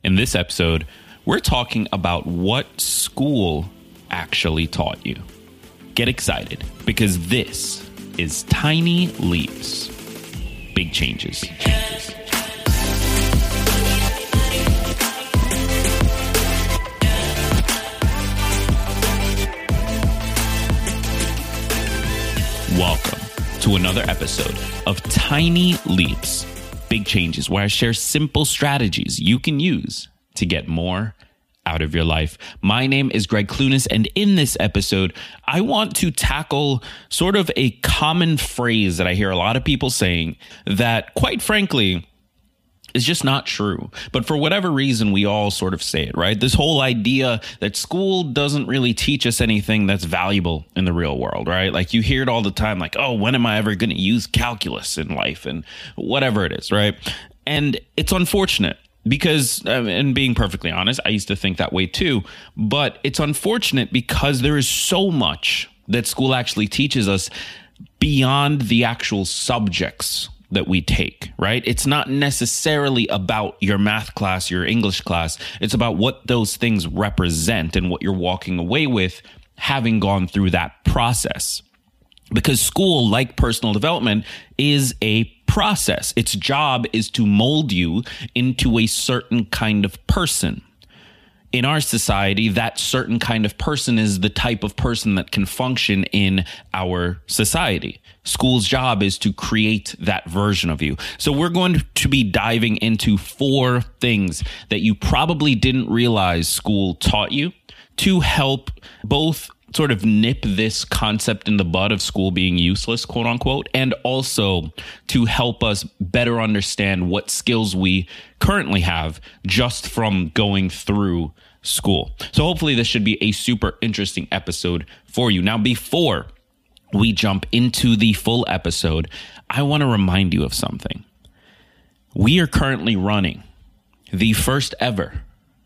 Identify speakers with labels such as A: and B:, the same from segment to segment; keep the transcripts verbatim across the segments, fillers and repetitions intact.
A: In this episode, we're talking about what school actually taught you. Get excited, because this is Tiny Leaps, Big Changes. Big changes. Welcome to another episode of Tiny Leaps, Big Changes, where I share simple strategies you can use to get more out of your life. My name is Greg Clunis, and in this episode, I want to tackle sort of a common phrase that I hear a lot of people saying that, quite frankly, is just not true. But for whatever reason, we all sort of say it, right? This whole idea that school doesn't really teach us anything that's valuable in the real world, right? Like you hear it all the time, like, oh, when am I ever going to use calculus in life and whatever it is, right? And it's unfortunate because, and being perfectly honest, I used to think that way too, but it's unfortunate because there is so much that school actually teaches us beyond the actual subjects that we take, right? It's not necessarily about your math class, your English class. It's about what those things represent and what you're walking away with having gone through that process. Because school, like personal development, is a process. Its job is to mold you into a certain kind of person. In our society, that certain kind of person is the type of person that can function in our society. School's job is to create that version of you. So we're going to be diving into four things that you probably didn't realize school taught you to help both sort of nip this concept in the bud of school being useless, quote unquote, and also to help us better understand what skills we currently have just from going through school. So hopefully this should be a super interesting episode for you. Now, before we jump into the full episode, I want to remind you of something. We are currently running the first ever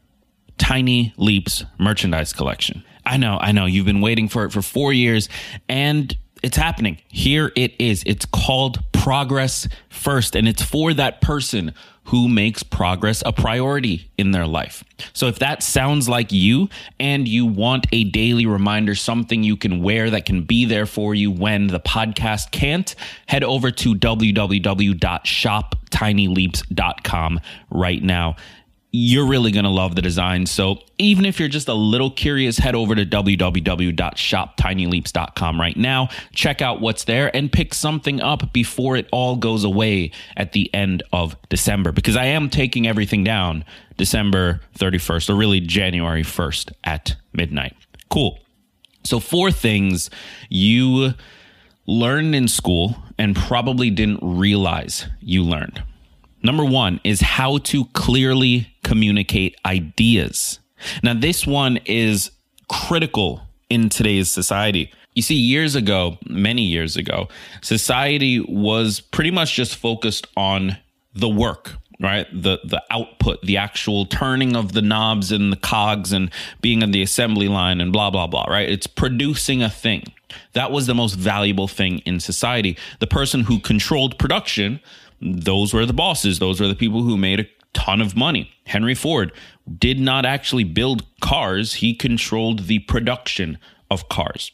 A: Tiny Leaps merchandise collection. I know, I know, you've been waiting for it for four years, and it's happening. Here it is. It's called Progress First, and it's for that person who makes progress a priority in their life. So if that sounds like you and you want a daily reminder, something you can wear that can be there for you when the podcast can't, head over to w w w dot shop tiny leaps dot com right now. You're really going to love the design. So even if you're just a little curious, head over to w w w dot shop tiny leaps dot com right now. Check out what's there and pick something up before it all goes away at the end of December, because I am taking everything down December thirty-first, or really January first at midnight. Cool. So four things you learned in school and probably didn't realize you learned. Number one is how to clearly communicate ideas. Now, this one is critical in today's society. You see, years ago, many years ago, society was pretty much just focused on the work, right? The the output, the actual turning of the knobs and the cogs and being on the assembly line and blah, blah, blah, right? It's producing a thing. That was the most valuable thing in society. The person who controlled production, those were the bosses. Those were the people who made a ton of money. Henry Ford did not actually build cars. He controlled the production of cars.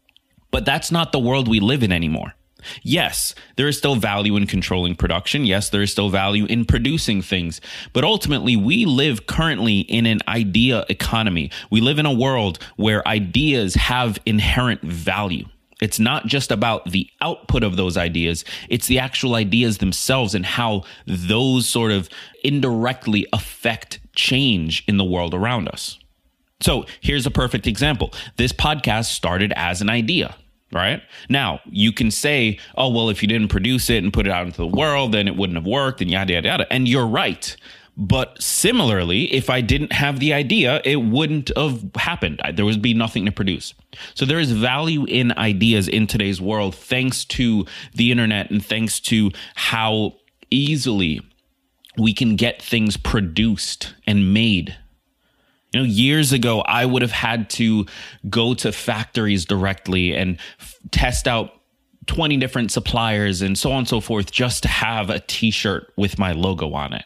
A: But that's not the world we live in anymore. Yes, there is still value in controlling production. Yes, there is still value in producing things. But ultimately, we live currently in an idea economy. We live in a world where ideas have inherent value. It's not just about the output of those ideas. It's the actual ideas themselves and how those sort of indirectly affect change in the world around us. So here's a perfect example. This podcast started as an idea, right? Now, you can say, oh, well, if you didn't produce it and put it out into the world, then it wouldn't have worked and yada, yada, yada. And you're right. But similarly, if I didn't have the idea, it wouldn't have happened. There would be nothing to produce. So there is value in ideas in today's world, thanks to the internet and thanks to how easily we can get things produced and made. You know, years ago, I would have had to go to factories directly and f- test out twenty different suppliers and so on and so forth just to have a t-shirt with my logo on it.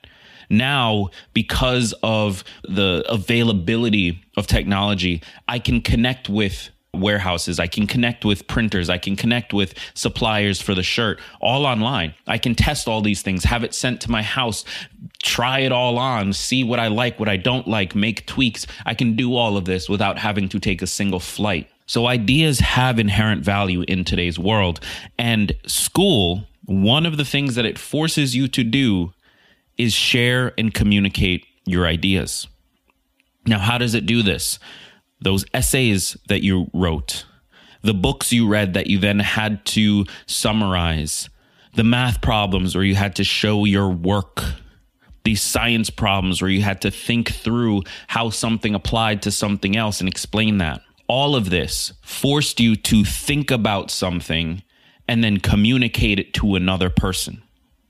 A: Now, because of the availability of technology, I can connect with warehouses. I can connect with printers. I can connect with suppliers for the shirt all online. I can test all these things, have it sent to my house, try it all on, see what I like, what I don't like, make tweaks. I can do all of this without having to take a single flight. So ideas have inherent value in today's world. And school, one of the things that it forces you to do is share and communicate your ideas. Now, how does it do this? Those essays that you wrote, the books you read that you then had to summarize, the math problems where you had to show your work, these science problems where you had to think through how something applied to something else and explain that. All of this forced you to think about something and then communicate it to another person.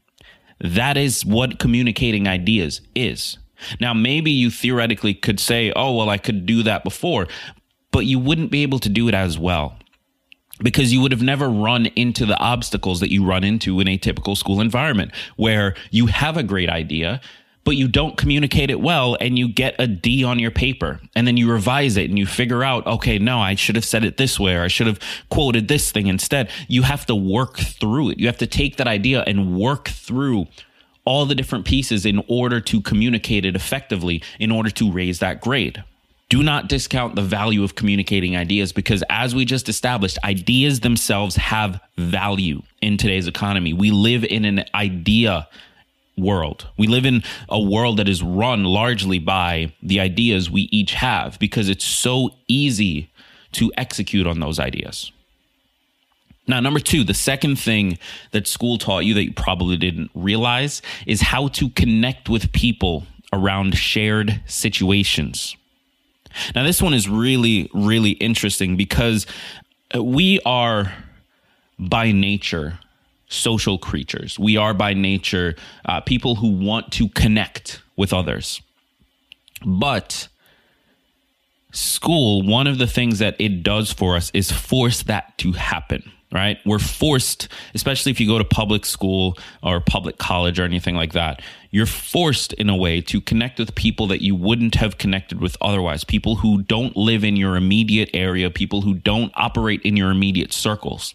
A: That is what communicating ideas is. Now, maybe you theoretically could say, oh, well, I could do that before, but you wouldn't be able to do it as well because you would have never run into the obstacles that you run into in a typical school environment where you have a great idea, but you don't communicate it well and you get a D on your paper and then you revise it and you figure out, okay, no, I should have said it this way or I should have quoted this thing instead. You have to work through it. You have to take that idea and work through all the different pieces in order to communicate it effectively, in order to raise that grade. Do not discount the value of communicating ideas because as we just established, ideas themselves have value in today's economy. We live in an idea world. We live in a world that is run largely by the ideas we each have because it's so easy to execute on those ideas. Now, number two, the second thing that school taught you that you probably didn't realize is how to connect with people around shared situations. Now, this one is really, really interesting because we are by nature social creatures. We are by nature uh, people who want to connect with others. But school, one of the things that it does for us is force that to happen. Right? We're forced, especially if you go to public school or public college or anything like that, you're forced in a way to connect with people that you wouldn't have connected with otherwise, people who don't live in your immediate area, people who don't operate in your immediate circles.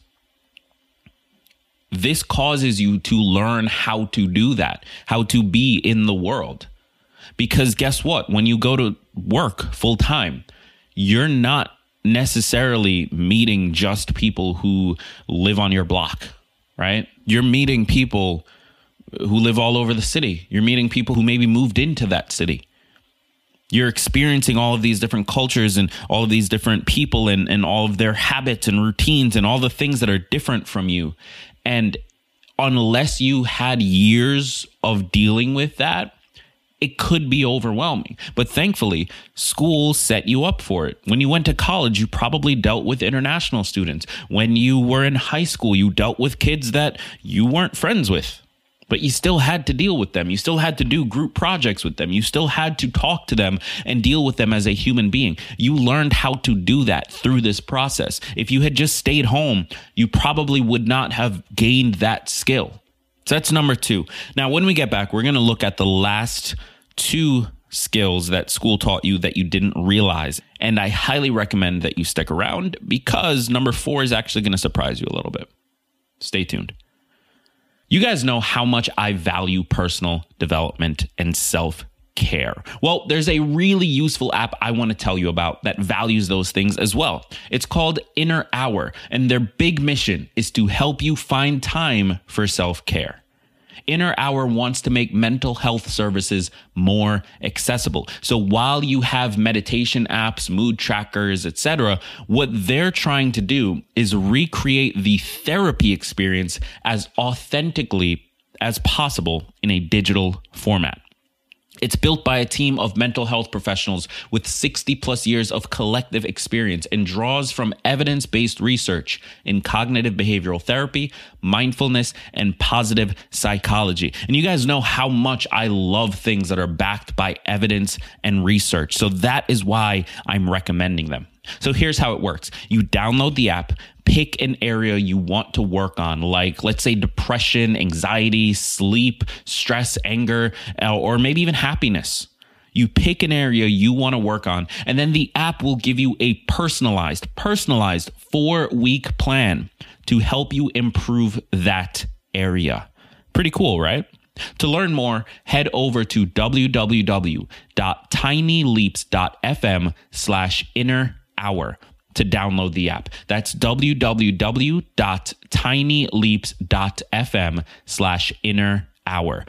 A: This causes you to learn how to do that, how to be in the world. Because guess what? When you go to work full time, you're not necessarily meeting just people who live on your block, right? You're meeting people who live all over the city. You're meeting people who maybe moved into that city. You're experiencing all of these different cultures and all of these different people and, and all of their habits and routines and all the things that are different from you. And unless you had years of dealing with that, it could be overwhelming. But thankfully, school set you up for it. When you went to college, you probably dealt with international students. When you were in high school, you dealt with kids that you weren't friends with, but you still had to deal with them. You still had to do group projects with them. You still had to talk to them and deal with them as a human being. You learned how to do that through this process. If you had just stayed home, you probably would not have gained that skill. So that's number two. Now, when we get back, we're going to look at the last two skills that school taught you that you didn't realize. And I highly recommend that you stick around because number four is actually going to surprise you a little bit. Stay tuned. You guys know how much I value personal development and self-care. Well, there's a really useful app I want to tell you about that values those things as well. It's called Inner Hour, and their big mission is to help you find time for self-care. Inner Hour wants to make mental health services more accessible. So while you have meditation apps, mood trackers, et cetera, what they're trying to do is recreate the therapy experience as authentically as possible in a digital format. It's built by a team of mental health professionals with sixty plus years of collective experience and draws from evidence-based research in cognitive behavioral therapy, mindfulness, and positive psychology. And you guys know how much I love things that are backed by evidence and research. So that is why I'm recommending them. So here's how it works. You download the app, pick an area you want to work on, like let's say depression, anxiety, sleep, stress, anger, or maybe even happiness. You pick an area you want to work on, and then the app will give you a personalized, personalized four-week plan to help you improve that area. Pretty cool, right? To learn more, head over to www.tinyleaps.fm slash inner hour to download the app. That's www.tinyleaps.fm slash inner hour.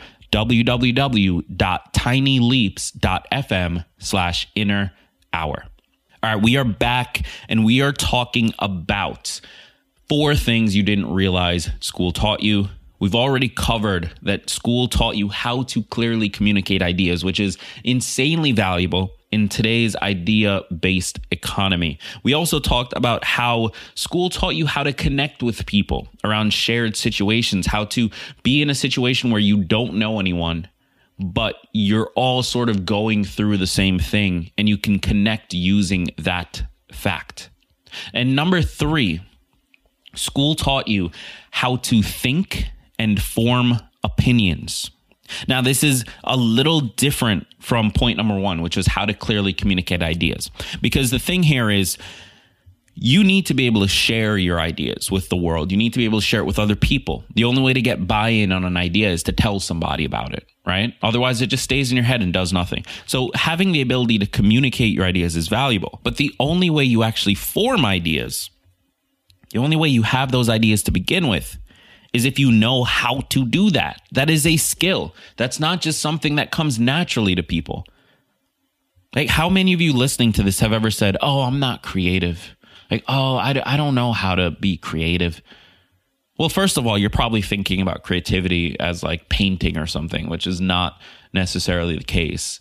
A: www.tinyleaps.fm slash inner hour. All right, we are back and we are talking about four things you didn't realize school taught you. We've already covered that school taught you how to clearly communicate ideas, which is insanely valuable in today's idea-based economy. We also talked about how school taught you how to connect with people around shared situations, how to be in a situation where you don't know anyone, but you're all sort of going through the same thing and you can connect using that fact. And number three, school taught you how to think and form opinions. Now, this is a little different from point number one, which is how to clearly communicate ideas. Because the thing here is you need to be able to share your ideas with the world. You need to be able to share it with other people. The only way to get buy-in on an idea is to tell somebody about it, right? Otherwise, it just stays in your head and does nothing. So having the ability to communicate your ideas is valuable. But the only way you actually form ideas, the only way you have those ideas to begin with, is if you know how to do that. That is a skill. That's not just something that comes naturally to people. Like, how many of you listening to this have ever said, oh, I'm not creative? Like, oh, I, I don't know how to be creative. Well, first of all, you're probably thinking about creativity as like painting or something, which is not necessarily the case.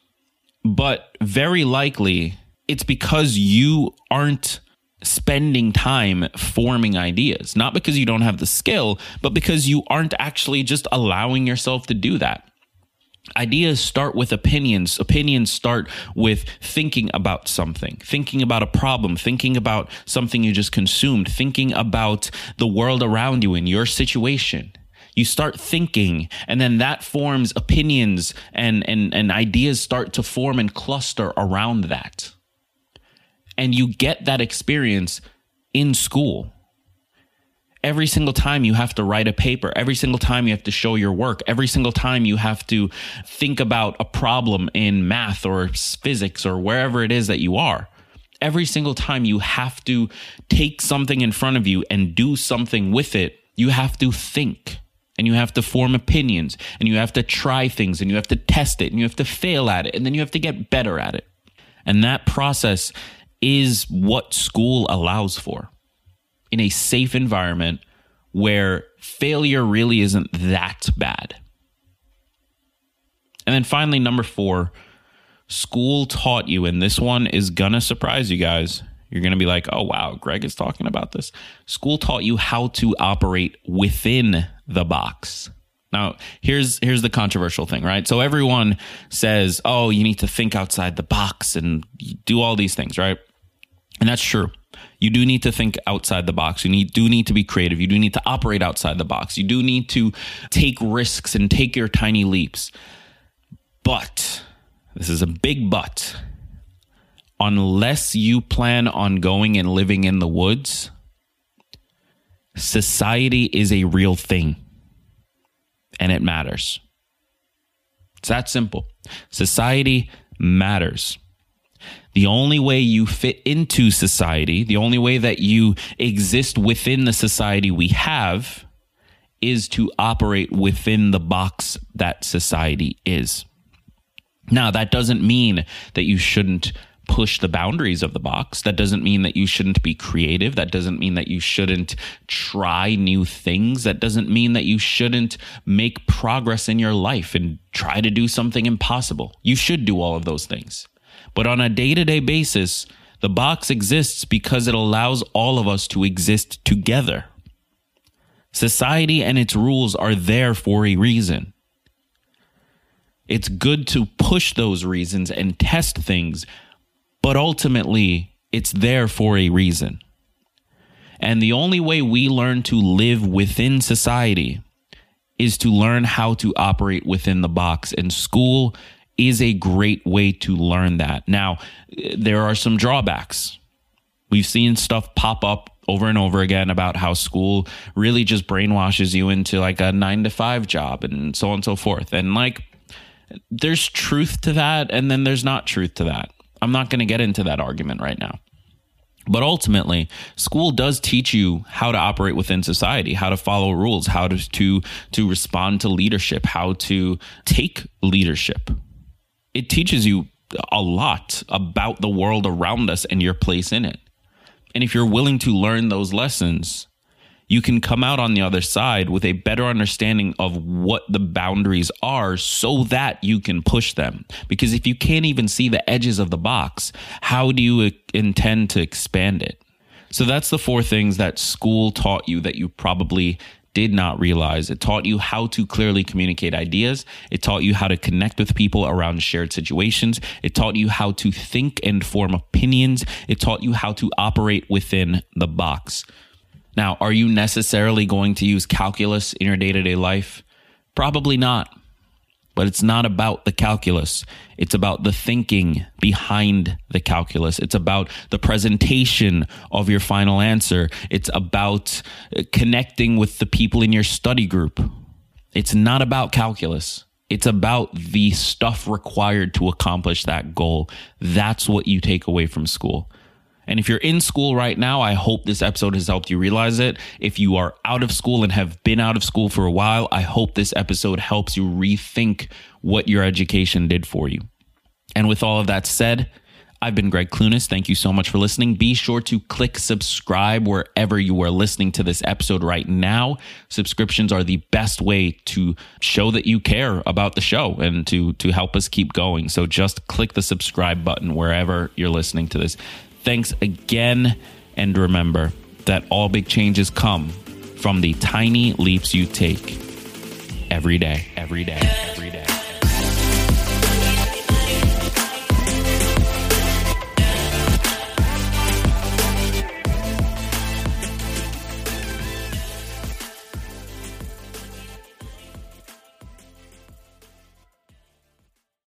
A: But very likely, it's because you aren't spending time forming ideas, not because you don't have the skill, but because you aren't actually just allowing yourself to do that. Ideas start with opinions. Opinions start with thinking about something, thinking about a problem, thinking about something you just consumed, thinking about the world around you and your situation. You start thinking, and then that forms opinions, and, and, and ideas start to form and cluster around that. And you get that experience in school. Every single time you have to write a paper, every single time you have to show your work, every single time you have to think about a problem in math or physics or wherever it is that you are, every single time you have to take something in front of you and do something with it, you have to think and you have to form opinions and you have to try things and you have to test it and you have to fail at it and then you have to get better at it. And that process is what school allows for, in a safe environment where failure really isn't that bad. And then finally, number four, school taught you, and this one is gonna surprise you guys. You're gonna be like, oh wow, Greg is talking about this. School taught you how to operate within the box. Now, here's here's the controversial thing, right? So everyone says, oh, you need to think outside the box and do all these things, right? And that's true. You do need to think outside the box. You need, do need to be creative. You do need to operate outside the box. You do need to take risks and take your tiny leaps. But, this is a big but, unless you plan on going and living in the woods, society is a real thing. And it matters. It's that simple. Society matters. The only way you fit into society, the only way that you exist within the society we have, is to operate within the box that society is. Now, that doesn't mean that you shouldn't push the boundaries of the box. That doesn't mean that you shouldn't be creative. That doesn't mean that you shouldn't try new things. That doesn't mean that you shouldn't make progress in your life and try to do something impossible. You should do all of those things. But on a day-to-day basis, the box exists because it allows all of us to exist together. Society and its rules are there for a reason. It's good to push those reasons and test things, but ultimately, It's there for a reason. And the only way we learn to live within society is to learn how to operate within the box. And school is a great way to learn that. Now, there are some drawbacks. We've seen stuff pop up over and over again about how school really just brainwashes you into like a nine to five job and so on and so forth. And like, there's truth to that, and then there's not truth to that. I'm not going to get into that argument right now. But ultimately, school does teach you how to operate within society, how to follow rules, how to, to, to respond to leadership, how to take leadership. It teaches you a lot about the world around us and your place in it. And if you're willing to learn those lessons, you can come out on the other side with a better understanding of what the boundaries are so that you can push them. Because if you can't even see the edges of the box, how do you intend to expand it? So that's the four things that school taught you that you probably did not realize. It taught you how to clearly communicate ideas. It taught you how to connect with people around shared situations. It taught you how to think and form opinions. It taught you how to operate within the box. Now, are you necessarily going to use calculus in your day-to-day life? Probably not. But it's not about the calculus. It's about the thinking behind the calculus. It's about the presentation of your final answer. It's about connecting with the people in your study group. It's not about calculus. It's about the stuff required to accomplish that goal. That's what you take away from school. And if you're in school right now, I hope this episode has helped you realize it. If you are out of school and have been out of school for a while, I hope this episode helps you rethink what your education did for you. And with all of that said, I've been Greg Clunis. Thank you so much for listening. Be sure to click subscribe wherever you are listening to this episode right now. Subscriptions are the best way to show that you care about the show and to, to help us keep going. So just click the subscribe button wherever you're listening to this. Thanks again, and remember that all big changes come from the tiny leaps you take every day, every day, every day.